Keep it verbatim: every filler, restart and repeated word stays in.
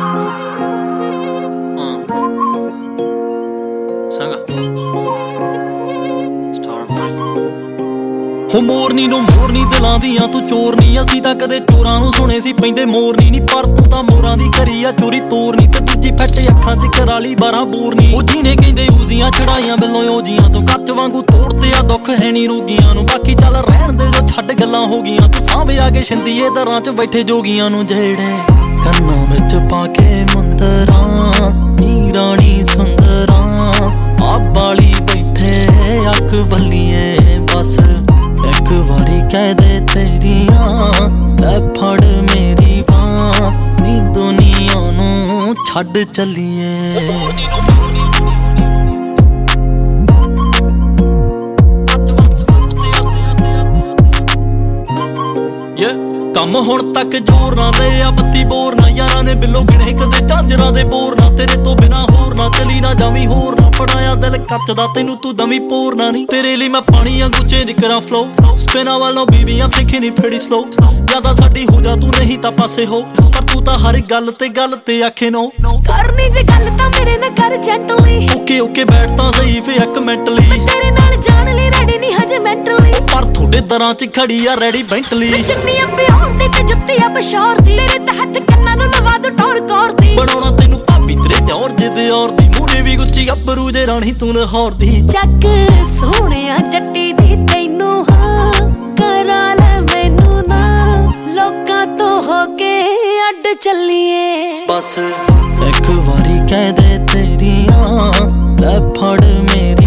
ਹੋ ਮੋਰਨੀ ਨੂੰ ਮੋਰਨੀ ਦਿਲਾਂ ਦੀਆਂ ਤੂੰ ਚੋਰ ਨੀ। ਅਸੀਂ ਤਾਂ ਕਦੇ ਚੋਰਾਂ ਨੂੰ ਸੁਣੇ ਸੀ ਪੈਂਦੇ ਮੋਰਨੀ ਨੀ, ਪਰ ਤੂੰ ਤਾਂ ਮੋਰਾਂ ਦੀ ਕਰੀ ਆ ਚੋਰੀ ਤੋਰਨੀ। ਤੇ ਦੂਜੀ ਫੱਟ ਅੱਖਾਂ ਚ ਕਰਾਲੀ ਬਾਰਾਂ ਬੋਰਨੀ। ਉਹ ਜਿਹਨੇ ਕਹਿੰਦੇ ਉਸਦੀਆਂ ਚੜਾਈਆਂ ਬਿੱਲੋਂ ਓਜੀਆਂ ਤੋਂ ਕੱਚ ਵਾਂਗੂ ਤੋੜਦੇ ਆ ਦੁੱਖ ਹੈ ਨੀ ਰੋਗੀਆਂ ਨੂੰ। ਬਾਕੀ ਚੱਲ ਰਹਿਣ ਦੇ ਜੋ ਛੱਡ ਗੱਲਾਂ ਹੋ ਗਈਆਂ, ਤੂੰ ਸਾਂਭ ਆ ਕੇ ਸ਼ਿੰਦੀਏ ਦਰਾਂ ਚ ਬੈਠੇ ਜੋਗੀਆਂ ਨੂੰ। ਜਿਹੜੇ ਕੰਨਾਂ ਵਿੱਚ ਪਾ ਕੇ ਮੁੰਦਰਾਂ ਨੀ ਰਾਣੀ ਸੁੰਦਰਾਂ ਆ ਬਾਲੀ ਬੈਠੇ ਅੱਖ ਬੱਲੀਏ। ਬਸ ਇੱਕ ਵਾਰੀ ਕਹਿ ਦੇ ਤੇਰੀਆਂ ਲੈ ਫੜ ਮੇਰੀ ਬਾਂਹ ਨੀ ਦੁਨੀਆ ਨੂੰ ਛੱਡ ਚੱਲੀਏ। ਕੰਮ ਹੁਣ ਤੱਕ ਜ਼ੋਰ ਨਾ ਦੇ ਆ ਬੱਤੀ ਬੋਰ ਨਾ। ਯਾਰਾਂ ਨੇ ਬਿੱਲੋ ਗਿਣੇ ਕਦੇ ਝਾਂਜਰਾਂ ਦੇ ਬੋਰ ਨਾ। ਤੇਰੇ ਤੋਂ ਬਿਨਾ ਹੋਰ ਨਾ ਚਲੀ ਨਾ ਜਾਵੀਂ ਹੋਰ ਨਾ। ਪੜਾਇਆ ਦਿਲ ਕੱਚ ਦਾ ਤੈਨੂੰ ਤੂੰ ਦਵੀਂ ਪੋਰਨਾ ਨੀ। ਤੇਰੇ ਲਈ ਮੈਂ ਪਾਣੀ ਵਾਂਗੂ ਚੇਂਜ ਕਰਾਂ ਫਲੋ। ਸਪਿਨਾਂ ਵੱਲੋਂ ਬੀਬੀਆਂ ਦੇਖੀ ਨੀ ਫੇੜੀ ਸਲੋ। ਜਿਆਦਾ ਸਾਡੀ ਹੋ ਜਾ ਤੂੰ ਨਹੀਂ ਤਾਂ ਪਾਸੇ ਹੋ। ਪਰ ਤੂੰ ਤਾਂ ਹਰ ਗੱਲ ਤੇ ਗੱਲ ਤੇ ਆਖੇ ਨੋ। ਕਰਨੀ ਜੇ ਗੱਲ ਤਾਂ ਮੇਰੇ ਨਾਲ ਕਰ ਜੈਂਟਲੀ। ਓਕੇ ਓਕੇ ਬੈਠ ਤਾਂ ਸਹੀ ਫੇ ਇੱਕ ਮਿੰਟ ਲਈ। ਮੈਂ ਤੇਰੇ ਨਾਲ ਜਾਣ ਲਈ ਰੈਡੀ ਨਹੀਂ ਹਜੇ ਮੈਂਟਲੀ। ਪਰ ਤੁਹਾਡੇ ਦਰਾਂ ਚ ਖੜੀ ਆ ਰੈਡੀ ਬੈਂਟਲੀ। ਚੁੰਨੀਆਂ ਪਿਆਉਣ ਦੀ ਤੇ ਜੁੱਤੀਆਂ ਪਸ਼ੌਰ ਦੀ। ਤੇਰੇ ਤਹਿਤ ਕੰਨਾਂ ਨੂੰ ਲਵਾ ਦੂ ਟੌਰ ਕੌਰ ਦੀ। ਬਣਾਉਣਾ ਤੈਨੂੰ ਭਾਬੀ ਤੇਰੇ ਦੌਰ ਜੇ ਦੇ ਔਰ ਦੀ। ਮੂਰੇ ਵੀ ਗੁੱਚੀ ਗੱਭਰੂ ਜੇ ਰਾਣੀ ਤੂੰ ਲਾਹੌਰ ਦੀ। ਚੱਕ ਸੋਹਣਿਆ ਜੱਟੀ ਦੀ ਤੈਨੂੰ ਹਾਂ ਕਰਾ ਲੈ ਮੈਨੂੰ ਨਾ। ਲੋਕਾਂ ਤੋਂ ਹੋ ਕੇ ਅੱਡ ਚੱਲੀਏ। ਬਸ ਇੱਕ ਵਾਰੀ ਕਹਿ ਦੇ ਤੇਰੀਆਂ ਲੈ ਫੜ ਮੇਰੀ